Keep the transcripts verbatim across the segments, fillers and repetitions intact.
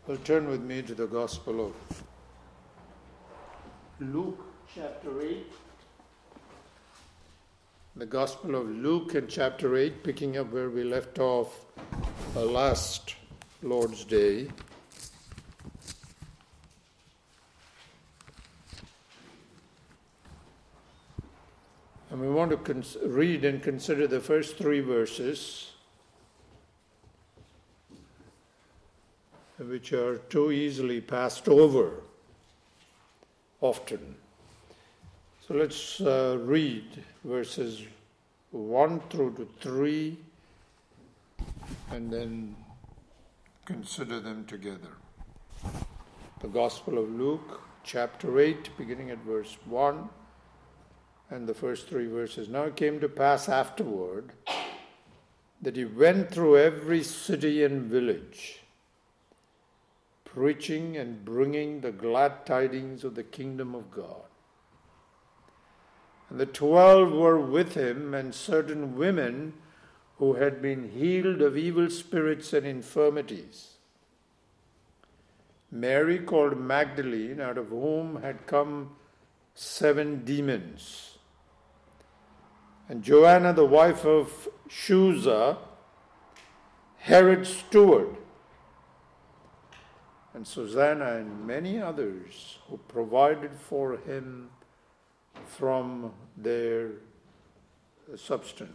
Well, turn with me to the Gospel of Luke, chapter eight. The Gospel of Luke and chapter eight, picking up where we left off uh, last Lord's Day. And we want to cons- read and consider the first three verses, which are too easily passed over often. So let's uh, read verses one through to three and then consider them together. The Gospel of Luke, chapter eight, beginning at verse one, and the first three verses. Now it came to pass afterward that he went through every city and village, preaching and bringing the glad tidings of the kingdom of God. And the twelve were with him, and certain women who had been healed of evil spirits and infirmities. Mary called Magdalene, out of whom had come seven demons. And Joanna, the wife of Chuza, Herod's steward, and Susanna, and many others who provided for him from their substance.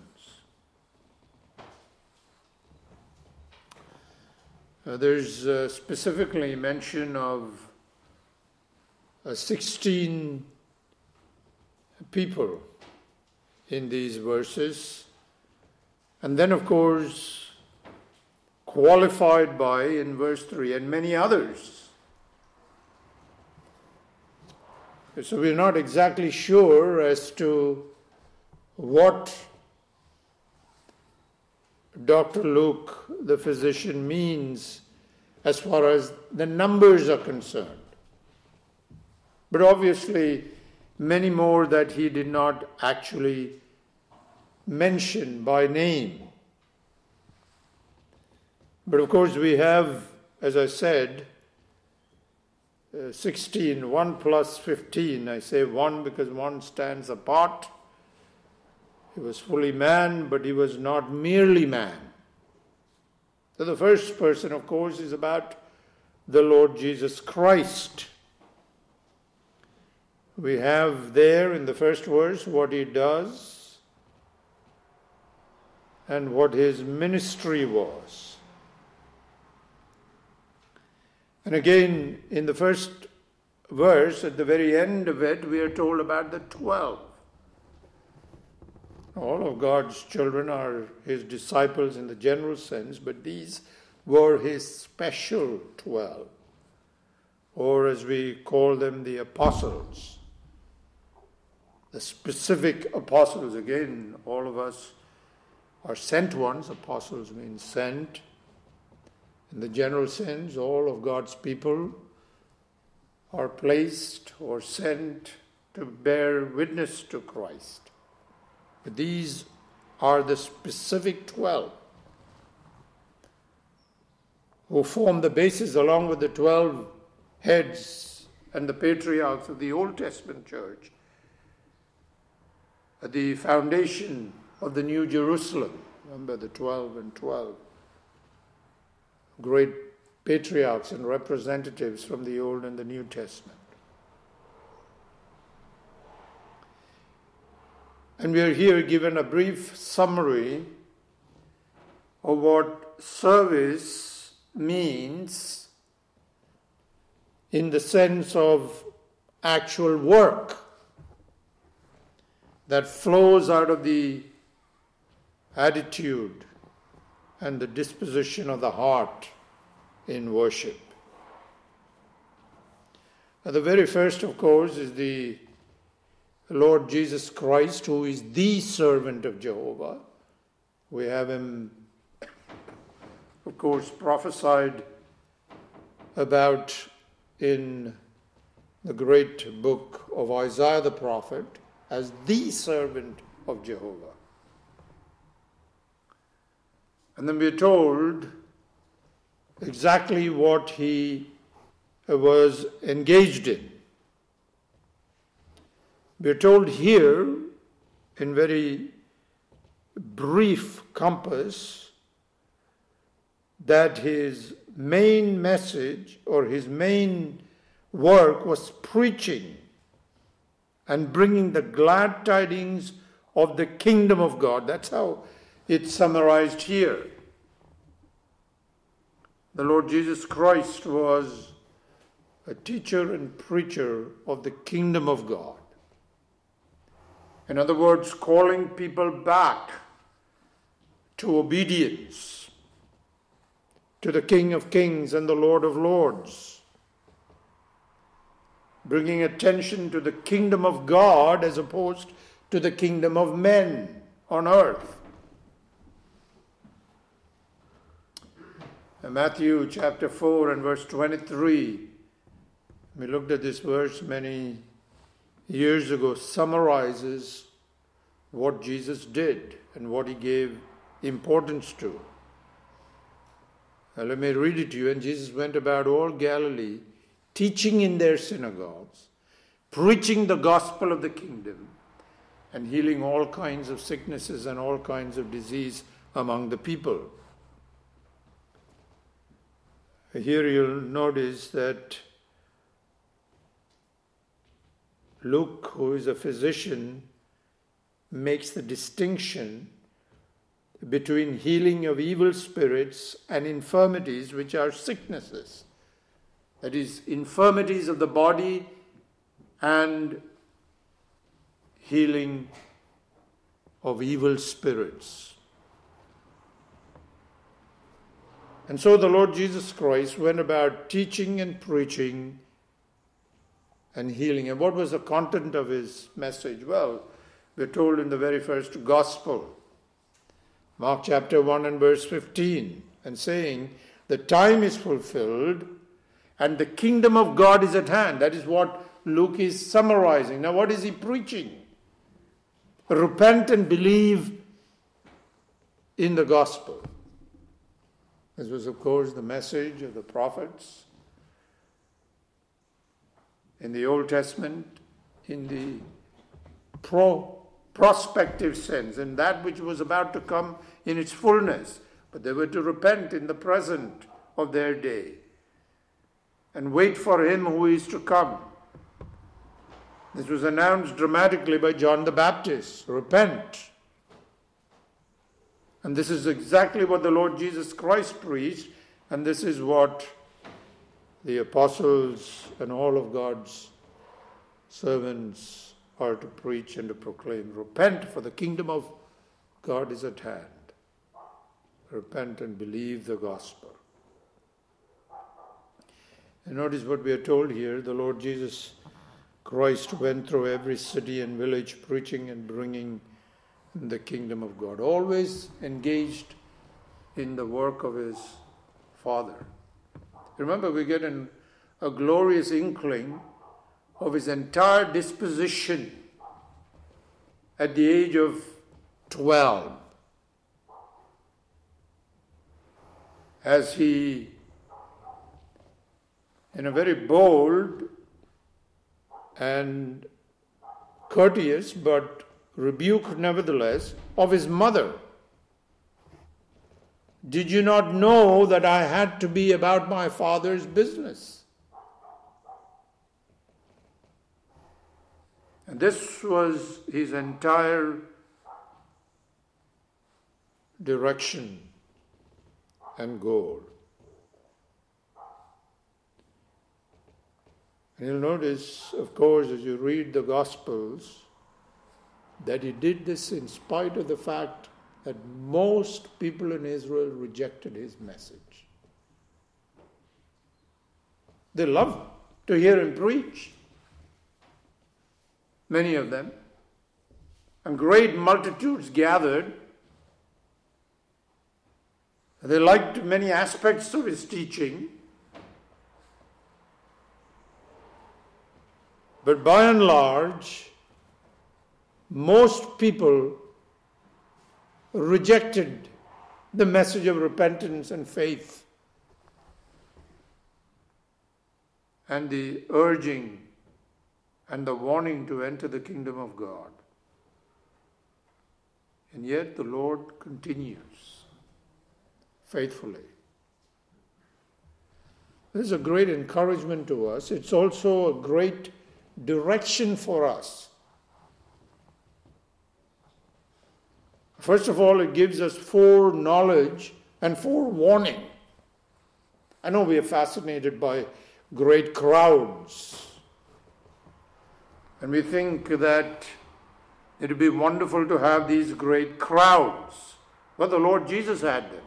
Uh, there's uh, specifically mention of uh, sixteen people in these verses, and then of course qualified by in verse three, and many others. So we're not exactly sure as to what Doctor Luke, the physician, means as far as the numbers are concerned. But obviously, many more that he did not actually mention by name. But of course we have, as I said, uh, sixteen, one plus fifteen. I say one because one stands apart. He was fully man, but he was not merely man. So the first person, of course, is about the Lord Jesus Christ. We have there in the first verse what he does and what his ministry was. And again, in the first verse, at the very end of it, we are told about the twelve. All of God's children are his disciples in the general sense, but these were his special twelve, or as we call them, the apostles. The specific apostles, again, all of us are sent ones. Apostles mean sent. In the general sense, all of God's people are placed or sent to bear witness to Christ. But these are the specific twelve who form the basis, along with the twelve heads and the patriarchs of the Old Testament church, the foundation of the New Jerusalem. Remember the twelve and twelve. Great patriarchs and representatives from the Old and the New Testament. And we are here given a brief summary of what service means in the sense of actual work that flows out of the attitude and the disposition of the heart in worship. Now, the very first, of course, is the Lord Jesus Christ, who is the servant of Jehovah. We have him, of course, prophesied about in the great book of Isaiah the prophet as the servant of Jehovah. And then we are told exactly what he was engaged in. We are told here, in very brief compass, that his main message or his main work was preaching and bringing the glad tidings of the kingdom of God. That's how it's summarized here. The Lord Jesus Christ was a teacher and preacher of the kingdom of God. In other words, calling people back to obedience to the King of Kings and the Lord of Lords, bringing attention to the kingdom of God as opposed to the kingdom of men on earth. In Matthew chapter four and verse twenty-three, we looked at this verse many years ago, summarizes what Jesus did and what he gave importance to. Now let me read it to you. And Jesus went about all Galilee, teaching in their synagogues, preaching the gospel of the kingdom, and healing all kinds of sicknesses and all kinds of disease among the people. Here you'll notice that Luke, who is a physician, makes the distinction between healing of evil spirits and infirmities, which are sicknesses. That is, infirmities of the body and healing of evil spirits. And so the Lord Jesus Christ went about teaching and preaching and healing. And what was the content of his message? Well, we're told in the very first gospel, Mark chapter one and verse fifteen, and saying, the time is fulfilled and the kingdom of God is at hand. That is what Luke is summarizing. Now, what is he preaching? Repent and believe in the gospel. This was, of course, the message of the prophets in the Old Testament, in the pro prospective sense, in that which was about to come in its fullness. But they were to repent in the present of their day and wait for him who is to come. This was announced dramatically by John the Baptist. Repent. And this is exactly what the Lord Jesus Christ preached, and this is what the apostles and all of God's servants are to preach and to proclaim. Repent, for the kingdom of God is at hand. Repent and believe the gospel. And notice what we are told here. The Lord Jesus Christ went through every city and village preaching and bringing the kingdom of God, always engaged in the work of his Father. Remember, we get an, a glorious inkling of his entire disposition at the age of twelve, as he, in a very bold and courteous but rebuke nevertheless of his mother. Did you not know that I had to be about my Father's business? And this was his entire direction and goal. And you'll notice, of course, as you read the Gospels, that he did this in spite of the fact that most people in Israel rejected his message. They loved to hear him preach, many of them, and great multitudes gathered. They liked many aspects of his teaching, but by and large, most people rejected the message of repentance and faith and the urging and the warning to enter the kingdom of God. And yet the Lord continues faithfully. This is a great encouragement to us. It's also a great direction for us. First of all, it gives us foreknowledge and forewarning. I know we are fascinated by great crowds. And we think that it would be wonderful to have these great crowds. But the Lord Jesus had them.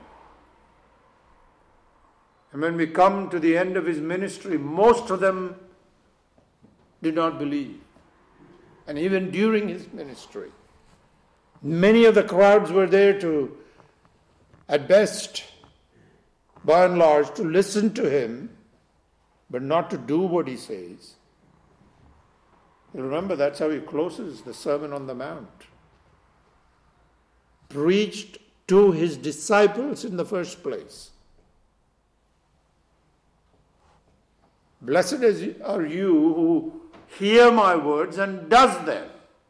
And when we come to the end of his ministry, most of them did not believe. And even during his ministry, many of the crowds were there to, at best, by and large, to listen to him, but not to do what he says. You remember, that's how he closes the Sermon on the Mount. Preached to his disciples in the first place. Blessed are you who hear my words and does them.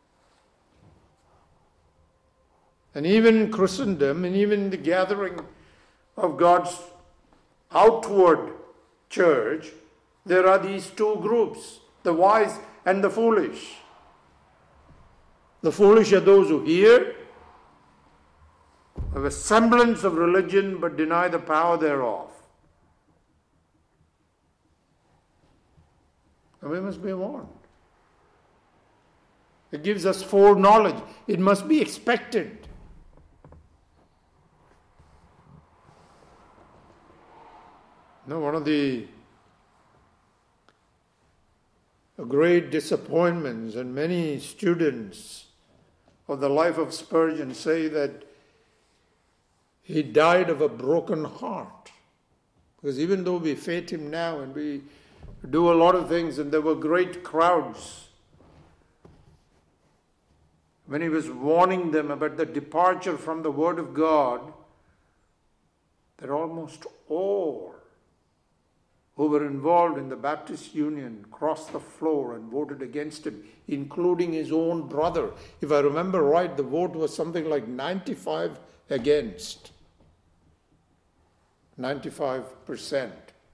And even in Christendom, and even in the gathering of God's outward church, there are these two groups, the wise and the foolish. The foolish are those who hear, have a semblance of religion but deny the power thereof. And we must be warned. It gives us foreknowledge. It must be expected. Now, one of the great disappointments, and many students of the life of Spurgeon say that he died of a broken heart. Because even though we fete him now and we do a lot of things, and there were great crowds, when he was warning them about the departure from the Word of God, that almost all who were involved in the Baptist Union crossed the floor and voted against him, including his own brother. If I remember right, the vote was something like ninety-five against. ninety-five percent.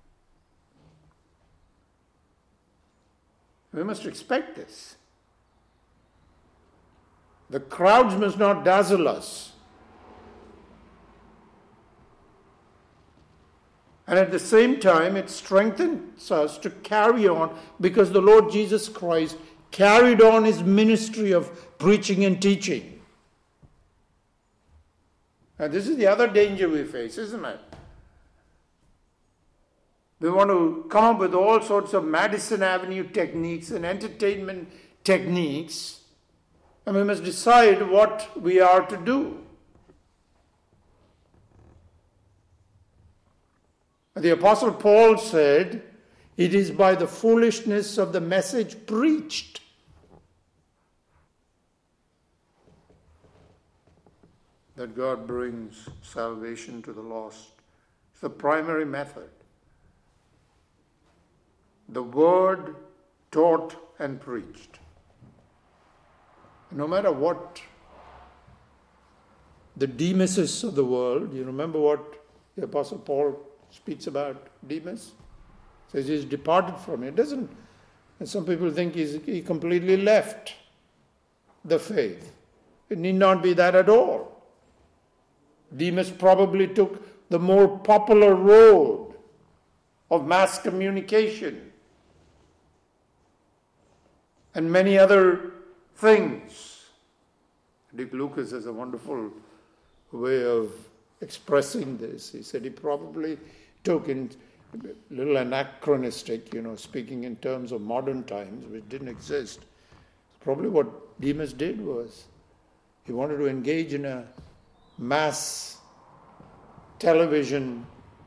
We must expect this. The crowds must not dazzle us. And at the same time, it strengthens us to carry on, because the Lord Jesus Christ carried on his ministry of preaching and teaching. And this is the other danger we face, isn't it? We want to come up with all sorts of Madison Avenue techniques and entertainment techniques, and we must decide what we are to do. The Apostle Paul said, it is by the foolishness of the message preached. That God brings salvation to the lost. It's the primary method. The word taught and preached. No matter what the Demases of the world, you remember what the Apostle Paul speaks about Demas? Says he's departed from it. Doesn't, and some people think he's, he completely left the faith. It need not be that at all. Demas probably took the more popular road of mass communication and many other things. Dick Lucas has a wonderful way of expressing this. He said he probably took, in a little anachronistic, you know, speaking in terms of modern times, which didn't exist. Probably what Demas did was he wanted to engage in a mass television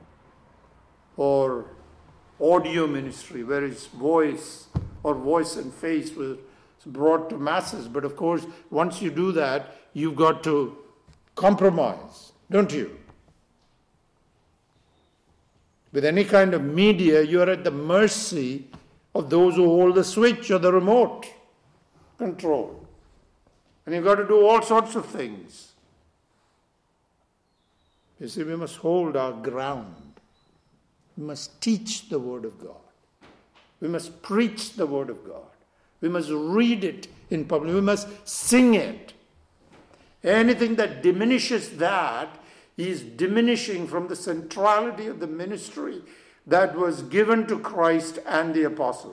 or audio ministry where his voice or voice and face was brought to masses. But of course, once you do that, you've got to compromise, don't you? With any kind of media, you're at the mercy of those who hold the switch or the remote control. And you've got to do all sorts of things. You see, we must hold our ground. We must teach the Word of God. We must preach the Word of God. We must read it in public. We must sing it. Anything that diminishes that is diminishing from the centrality of the ministry that was given to Christ and the apostles.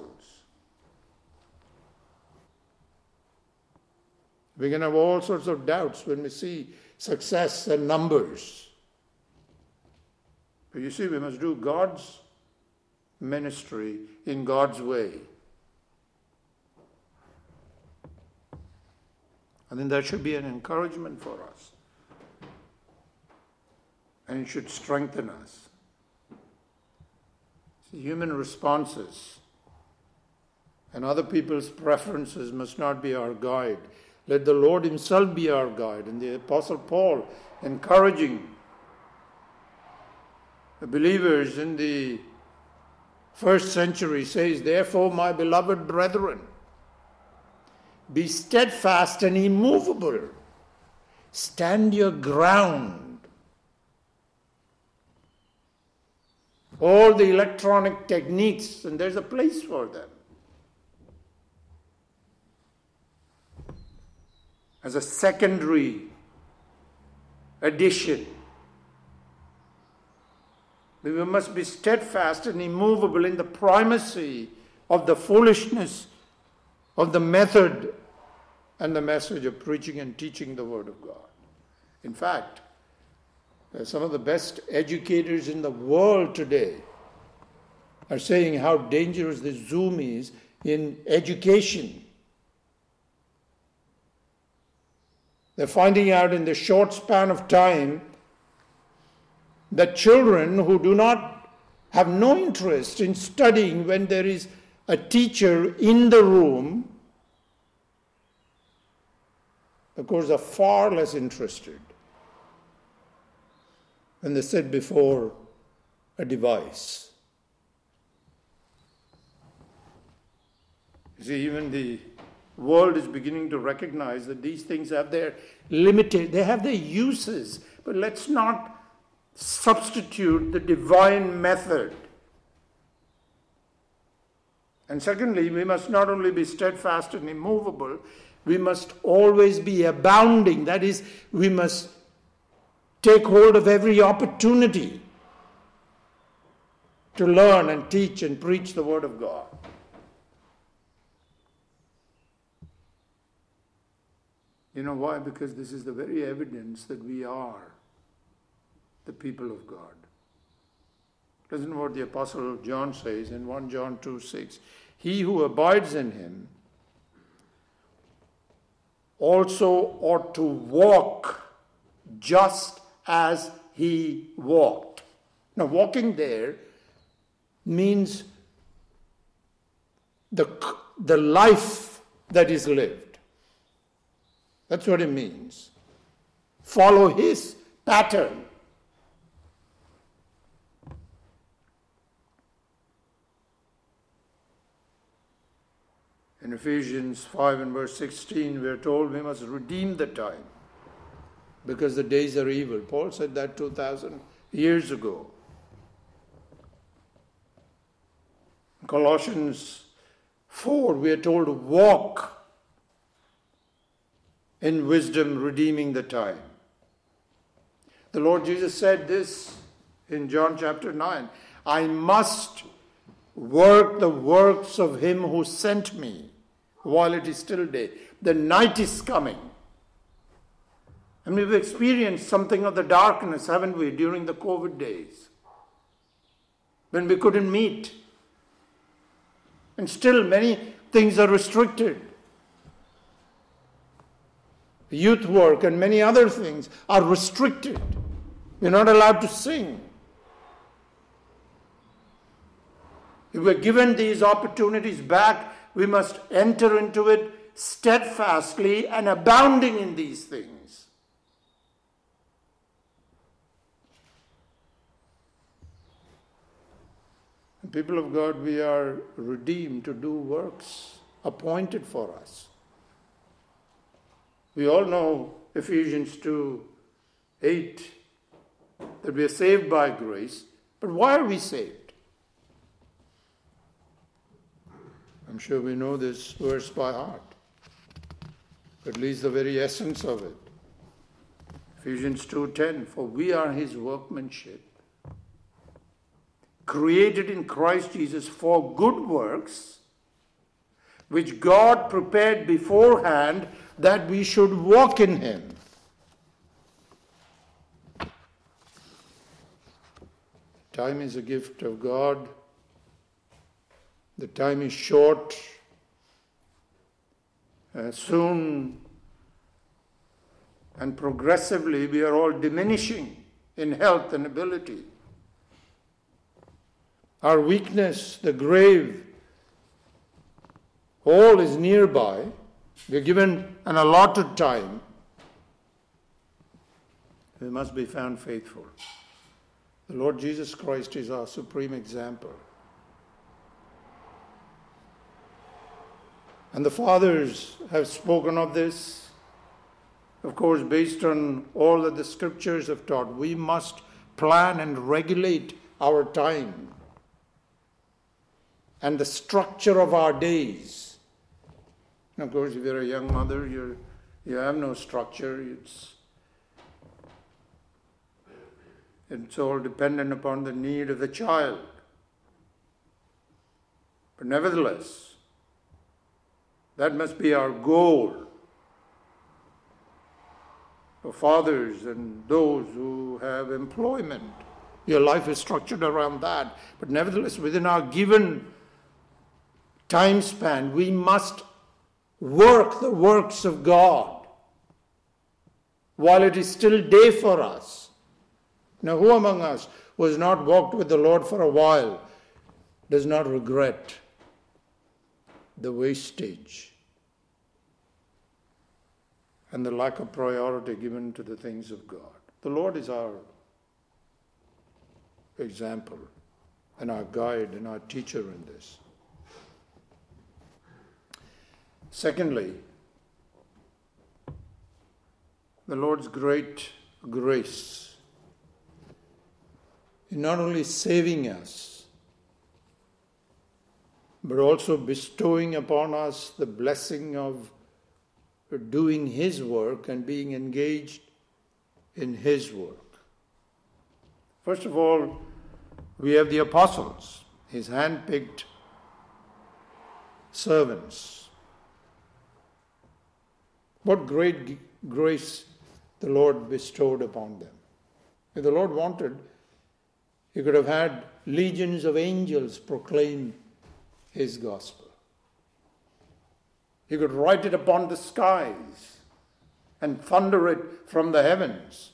We can have all sorts of doubts when we see success and numbers. But you see, we must do God's ministry in God's way. I think that should be an encouragement for us. And it should strengthen us. See, human responses and other people's preferences must not be our guide. Let the Lord himself be our guide. And the Apostle Paul, encouraging the believers in the first century, says, "Therefore, my beloved brethren, be steadfast and immovable. Stand your ground." All the electronic techniques, and there's a place for them. As a secondary addition. We must be steadfast and immovable in the primacy of the foolishness of the method and the message of preaching and teaching the Word of God. In fact, some of the best educators in the world today are saying how dangerous the Zoom is in education. They're finding out in the short span of time that children who do not have no interest in studying when there is a teacher in the room, of course, are far less interested when they sit before a device. You see, even the world is beginning to recognize that these things have their limited, they have their uses, but let's not substitute the divine method. And secondly, we must not only be steadfast and immovable, we must always be abounding. That is, we must take hold of every opportunity to learn and teach and preach the Word of God. You know why? Because this is the very evidence that we are the people of God. Listen to what the Apostle John says in First John two six. He who abides in him also ought to walk just as he walked. Now, walking there means the, the life that is lived. That's what it means. Follow his pattern. In Ephesians five and verse sixteen, we are told we must redeem the time because the days are evil. Paul said that two thousand years ago. In Colossians four, we are told to walk in wisdom, redeeming the time. The Lord Jesus said this in John chapter nine, I must work the works of him who sent me while it is still day. The night is coming. And we've experienced something of the darkness, haven't we, during the COVID days, when we couldn't meet. And still many things are restricted. Youth work and many other things are restricted. We're not allowed to sing. If we're given these opportunities back, we must enter into it steadfastly and abounding in these things. People of God, we are redeemed to do works appointed for us. We all know Ephesians two eight, that we are saved by grace. But why are we saved? I'm sure we know this verse by heart, at least the very essence of it. Ephesians two ten, for we are his workmanship, created in Christ Jesus for good works, which God prepared beforehand that we should walk in him. Time is a gift of God. The time is short. Uh, soon and progressively we are all diminishing in health and ability. Our weakness, the grave, all is nearby. We are given an allotted time. We must be found faithful. The Lord Jesus Christ is our supreme example. And the fathers have spoken of this, of course, based on all that the scriptures have taught. We must plan and regulate our time and the structure of our days. And of course, if you're a young mother, you're, you have no structure. It's, it's all dependent upon the need of the child. But nevertheless, that must be our goal for fathers and those who have employment. Your life is structured around that. But nevertheless, within our given time span, we must work the works of God while it is still day for us. Now, who among us who has not walked with the Lord for a while does not regret the wastage and the lack of priority given to the things of God? The Lord is our example and our guide and our teacher in this. Secondly, the Lord's great grace in not only saving us, but also bestowing upon us the blessing of doing his work and being engaged in his work. First of all, we have the apostles, his hand-picked servants. What great grace the Lord bestowed upon them. If the Lord wanted, he could have had legions of angels proclaim his gospel. He could write it upon the skies and thunder it from the heavens.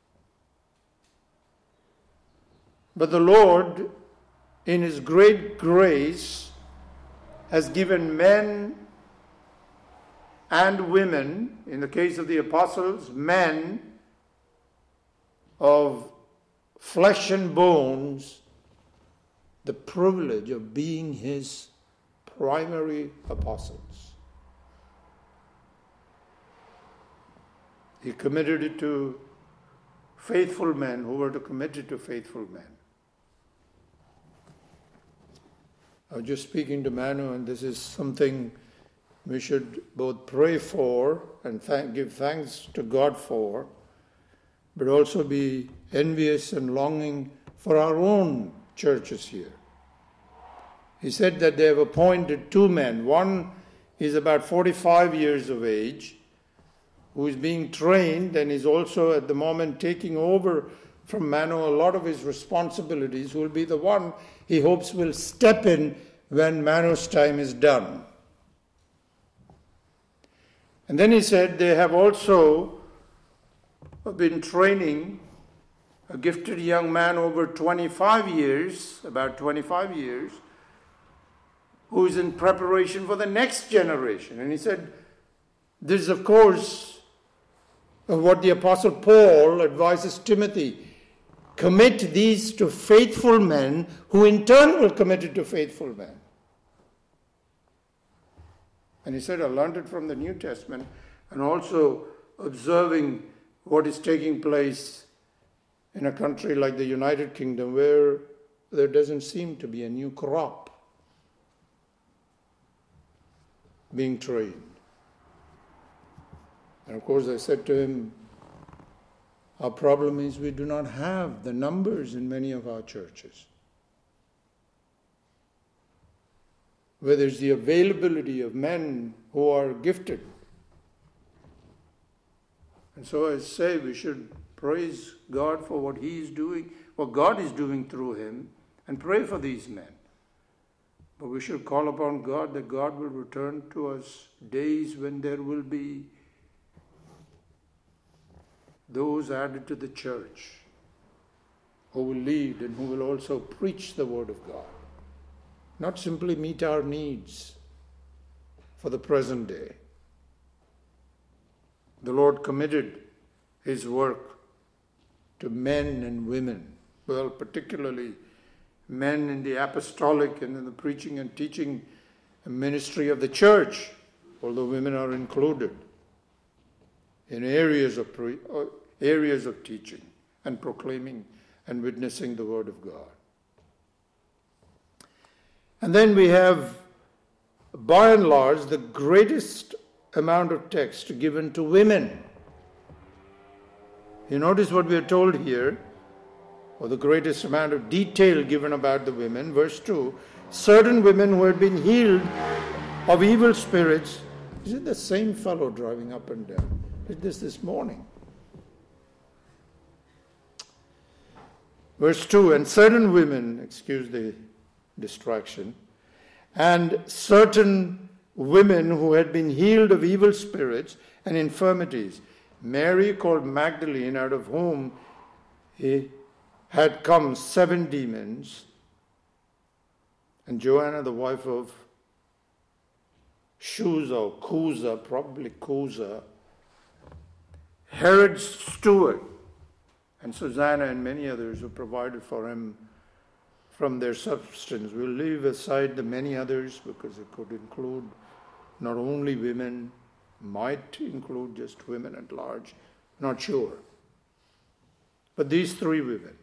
But the Lord, in his great grace, has given men and women, in the case of the apostles, men of flesh and bones, the privilege of being his primary apostles. He committed it to faithful men who were to commit it to faithful men. I was just speaking to Manu, and this is something we should both pray for and thank, give thanks to God for, but also be envious and longing for our own churches here. He said that they have appointed two men. One is about forty-five years of age, who is being trained and is also at the moment taking over from Manu a lot of his responsibilities, who will be the one he hopes will step in when Manu's time is done. And then he said they have also been training a gifted young man over twenty-five years, about twenty-five years, who is in preparation for the next generation. And he said, this is of course what the Apostle Paul advises Timothy. commit these to faithful men, who in turn will commit it to faithful men. And he said, I learned it from the New Testament, and also observing what is taking place in a country like the United Kingdom, where there doesn't seem to be a new crop being trained. And of course I said to him, our problem is we do not have the numbers in many of our churches, where there's the availability of men who are gifted. And so I say we should praise God for what He is doing, what God is doing through him, and pray for these men. But we should call upon God that God will return to us days when there will be those added to the church who will lead and who will also preach the Word of God. Not simply meet our needs for the present day. The Lord committed His work to men and women, well, particularly men in the apostolic and in the preaching and teaching ministry of the church, although women are included in areas of pre- areas of teaching and proclaiming and witnessing the Word of God. And then we have, by and large, the greatest amount of text given to women. You notice what we are told here, or the greatest amount of detail given about the women. Verse two, certain women who had been healed of evil spirits. Is it the same fellow driving up and down? Did this this morning. Verse two, and certain women, excuse the distraction, and certain women who had been healed of evil spirits and infirmities. Mary called Magdalene, out of whom he had come seven demons, and Joanna, the wife of Chuza, or Chuza, probably Chuza, Herod's steward, and Susanna and many others who provided for him from their substance. We'll leave aside the many others because it could include not only women, might include just women at large, not sure. But these three women.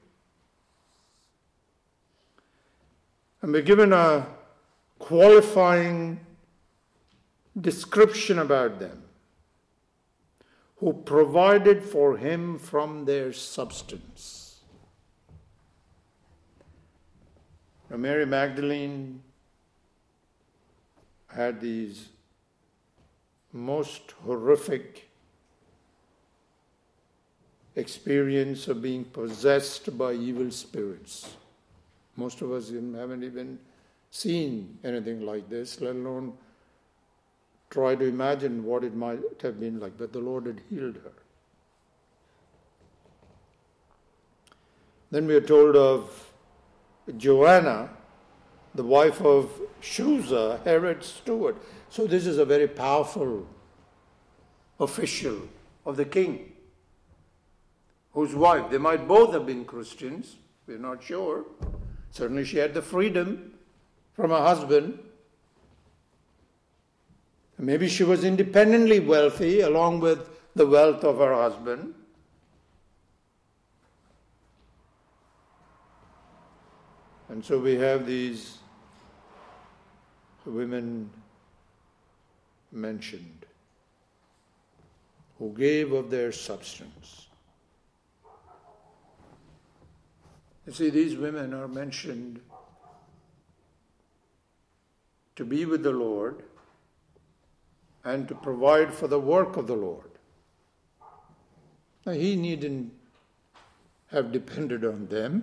And we're given a qualifying description about them, who provided for him from their substance. Now, Mary Magdalene had these most horrific experience of being possessed by evil spirits. Most of us haven't even seen anything like this, let alone try to imagine what it might have been like, but the Lord had healed her. Then we are told of Joanna, the wife of Chuza, Herod's steward. So this is a very powerful official of the king, whose wife, they might both have been Christians, we're not sure. Certainly she had the freedom from her husband. Maybe she was independently wealthy along with the wealth of her husband. And so we have these women mentioned who gave of their substance. You see, these women are mentioned to be with the Lord and to provide for the work of the Lord. Now, he needn't have depended on them.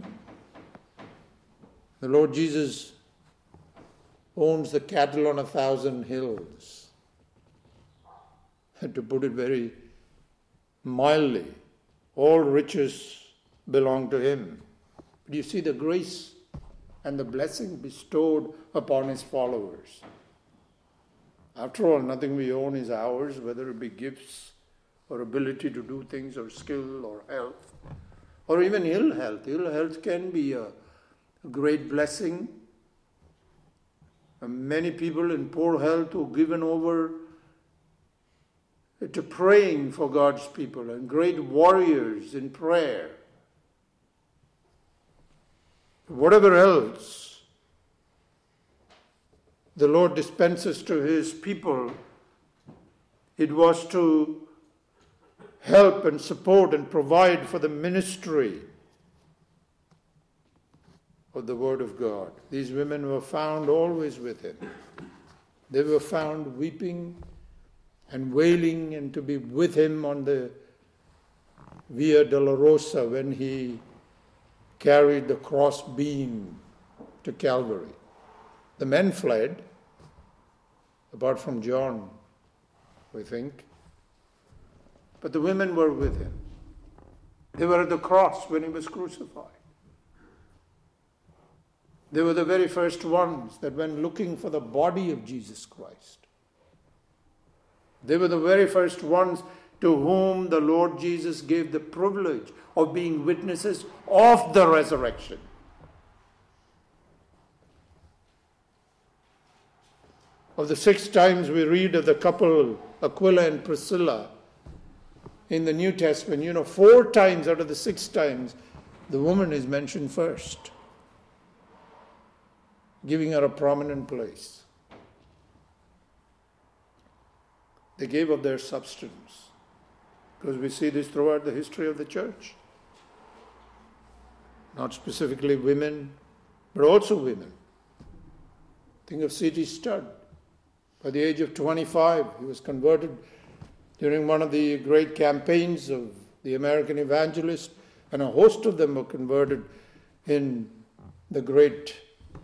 The Lord Jesus owns the cattle on a thousand hills. And to put it very mildly, all riches belong to him. But you see the grace and the blessing bestowed upon his followers. After all, nothing we own is ours, whether it be gifts or ability to do things or skill or health or even ill health. Ill health can be a great blessing. And many people in poor health who are given over to praying for God's people, and great warriors in prayer. Whatever else the Lord dispenses to his people, it was to help and support and provide for the ministry of the Word of God. These women were found always with him. They were found weeping and wailing and to be with him on the Via Dolorosa when he carried the cross beam to Calvary. The men fled, apart from John, we think. But the women were with him. They were at the cross when he was crucified. They were the very first ones that went looking for the body of Jesus Christ. They were the very first ones to whom the Lord Jesus gave the privilege of being witnesses of the resurrection. Of the six times we read of the couple Aquila and Priscilla in the New Testament, you know, four times out of the six times, the woman is mentioned first, giving her a prominent place. They gave of their substance, because we see this throughout the history of the church. Not specifically women, but also women. Think of C T Studd. By the age of twenty-five, he was converted during one of the great campaigns of the American evangelist, and a host of them were converted in the great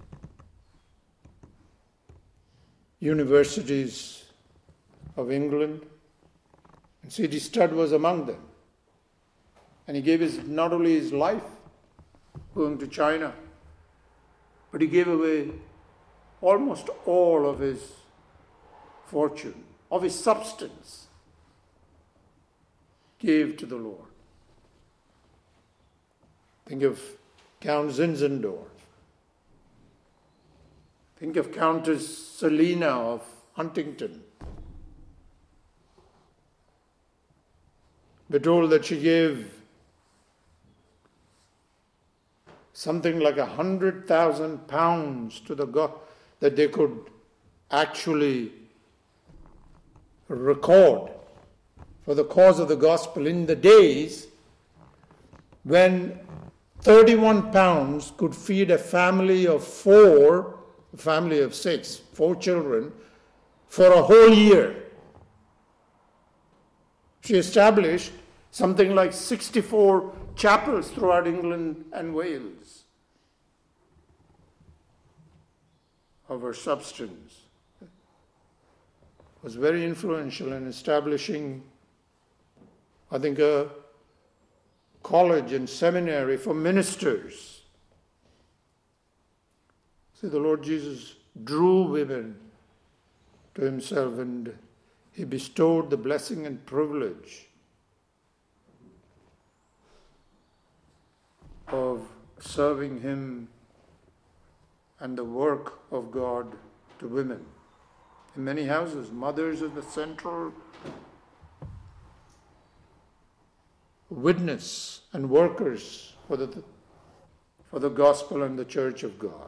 universities of England. And C T Studd was among them. And he gave his, not only his life going to China, but he gave away almost all of his fortune, of his substance, gave to the Lord. Think of Count Zinzendorf. Think of Countess Selina of Huntington. We're told that she gave something like a hundred thousand pounds to the God, that they could actually record for the cause of the gospel in the days when thirty-one pounds could feed a family of four, a family of six, four children, for a whole year. She established something like sixty-four chapels throughout England and Wales of her substance. Was very influential in establishing, I think, a college and seminary for ministers. See, the Lord Jesus drew women to himself, and he bestowed the blessing and privilege of serving him and the work of God to women. In many houses, mothers are the central witness and workers for the, for the gospel and the church of God.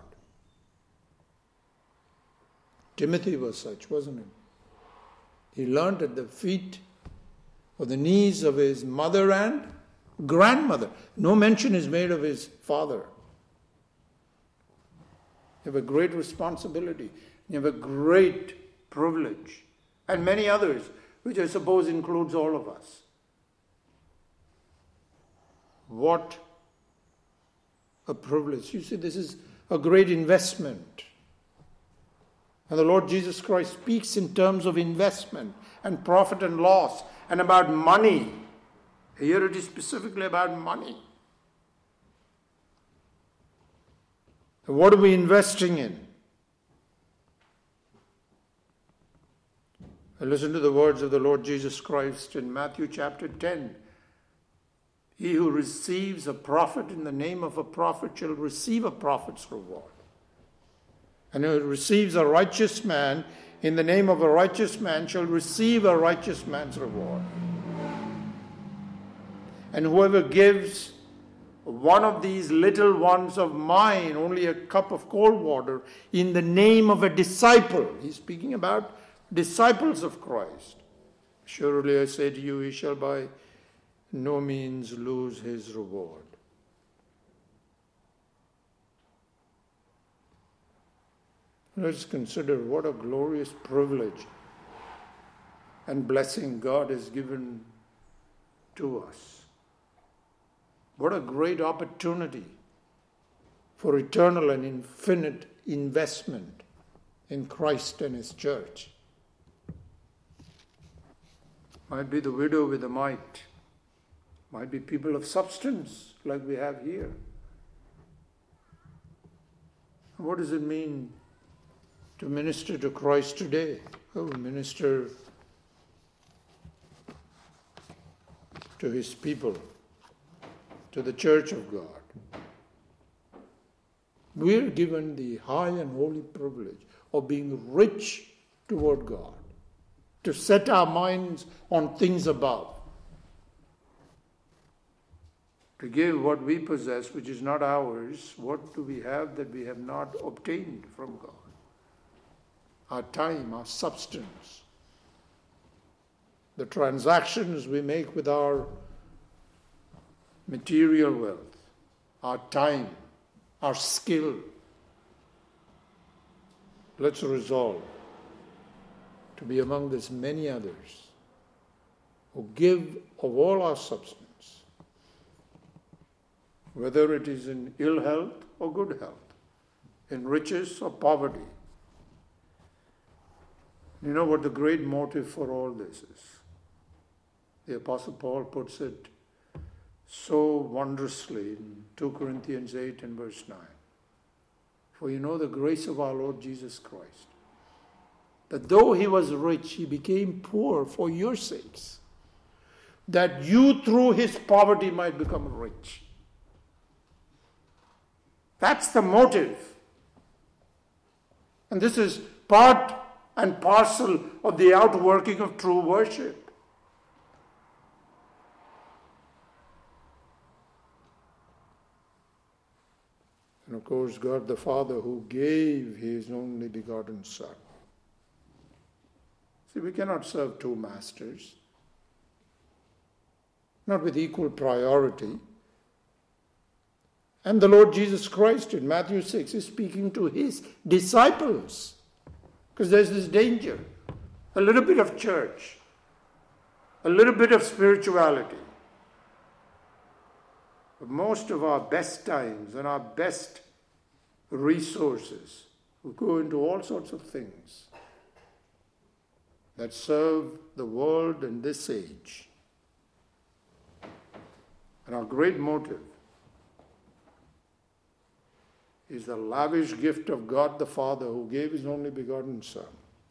Timothy was such, wasn't he? He learned at the feet or the knees of his mother and grandmother. No mention is made of his father. You have a great responsibility. You have a great privilege. And many others, which I suppose includes all of us. What a privilege. You see, this is a great investment. And the Lord Jesus Christ speaks in terms of investment and profit and loss and about money. Here it is specifically about money. What are we investing in? I listen to the words of the Lord Jesus Christ in Matthew chapter ten. He who receives a prophet in the name of a prophet shall receive a prophet's reward. And who receives a righteous man in the name of a righteous man shall receive a righteous man's reward. And whoever gives one of these little ones of mine only a cup of cold water in the name of a disciple, he's speaking about disciples of Christ, surely I say to you, he shall by no means lose his reward. Let's consider what a glorious privilege and blessing God has given to us. What a great opportunity for eternal and infinite investment in Christ and His church. Might be the widow with the mite. Might be people of substance like we have here. What does it mean to minister to Christ today? Oh, minister to His people, to the church of God. We are given the high and holy privilege of being rich toward God, to set our minds on things above, to give what we possess, which is not ours. What do we have that we have not obtained from God? Our time, our substance, the transactions we make with our material wealth, our time, our skill. Let's resolve to be among these many others who give of all our substance, whether it is in ill health or good health, in riches or poverty. You know what the great motive for all this is? The Apostle Paul puts it so wondrously in two Corinthians eight and verse nine. For you know the grace of our Lord Jesus Christ, that though he was rich, he became poor for your sakes, that you through his poverty might become rich. That's the motive. And this is part and parcel of the outworking of true worship. And of course, God the Father who gave His only begotten Son. See, we cannot serve two masters, not with equal priority. And the Lord Jesus Christ in Matthew six is speaking to His disciples, because there's this danger. A little bit of church, a little bit of spirituality. But most of our best times and our best resources will go into all sorts of things that serve the world in this age. And our great motive is the lavish gift of God the Father who gave His only begotten Son.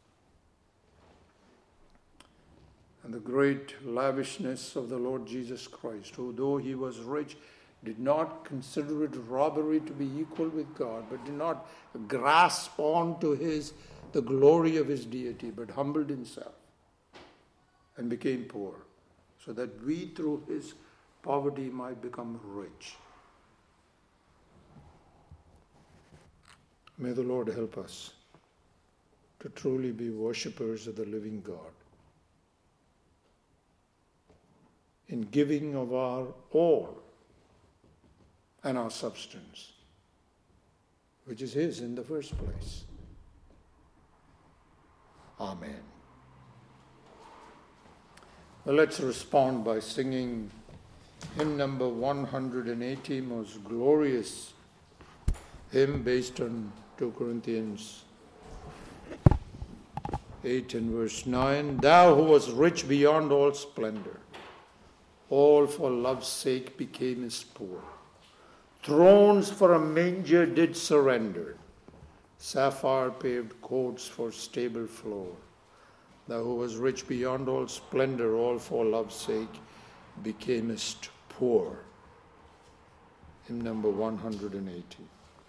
And the great lavishness of the Lord Jesus Christ, who though He was rich, did not consider it robbery to be equal with God, but did not grasp on to his the glory of His deity, but humbled Himself and became poor, so that we through His poverty might become rich. May the Lord help us to truly be worshippers of the living God, in giving of our all and our substance, which is His in the first place. Amen. Well, let's respond by singing hymn number one hundred eighty, most glorious hymn based on two Corinthians eight and verse nine. Thou who was rich beyond all splendor, all for love's sake becamest poor. Thrones for a manger did surrender, sapphire-paved courts for stable floor. Thou who was rich beyond all splendor, all for love's sake becamest poor. poor. Hymn number one hundred eighty.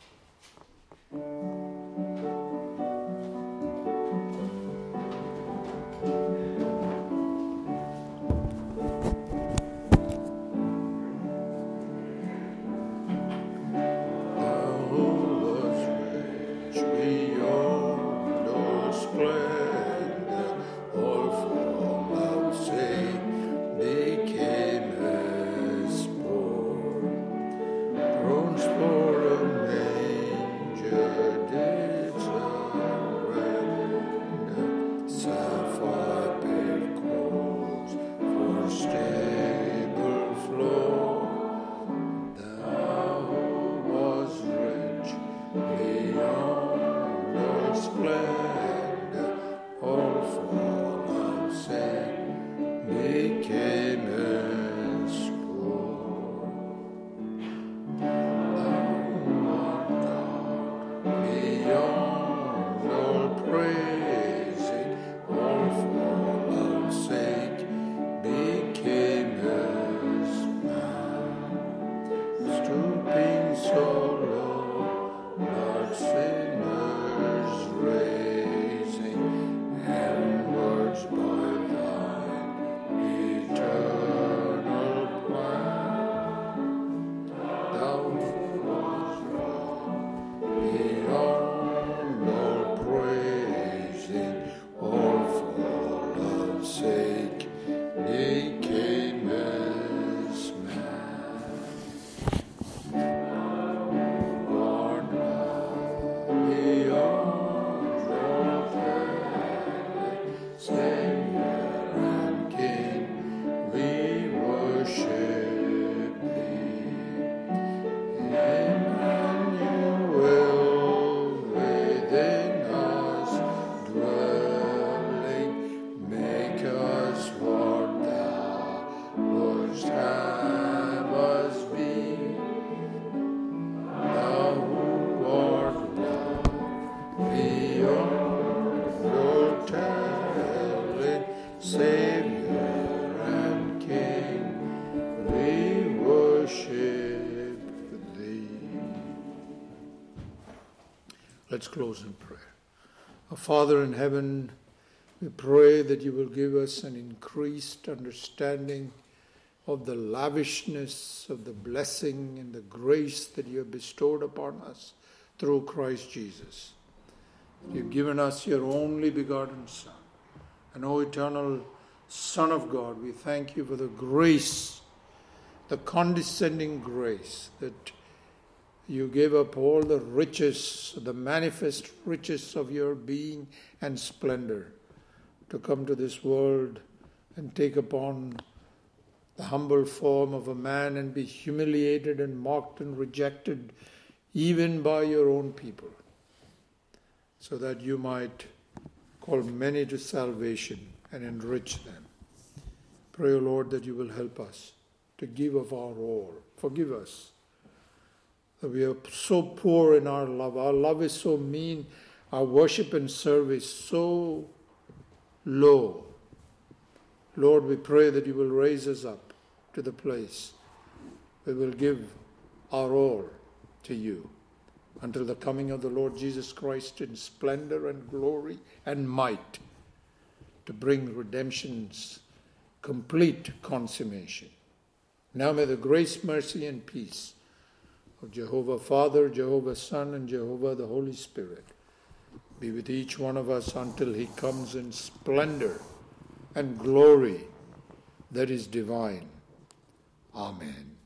Let's close in prayer. Our Father in heaven, we pray that you will give us an increased understanding of the lavishness of the blessing and the grace that you have bestowed upon us through Christ Jesus. You've given us your only begotten Son, and O eternal Son of God, we thank you for the grace, the condescending grace that you gave up all the riches, the manifest riches of your being and splendor to come to this world and take upon the humble form of a man and be humiliated and mocked and rejected even by your own people, so that you might call many to salvation and enrich them. Pray, O Lord, that you will help us to give of our all. Forgive us. We are so poor in our love. Our love is so mean. Our worship and service so low. Lord, we pray that you will raise us up to the place we will give our all to you until the coming of the Lord Jesus Christ in splendor and glory and might to bring redemption's complete consummation. Now may the grace, mercy, and peace of Jehovah Father, Jehovah Son, and Jehovah the Holy Spirit be with each one of us until he comes in splendor and glory that is divine. Amen.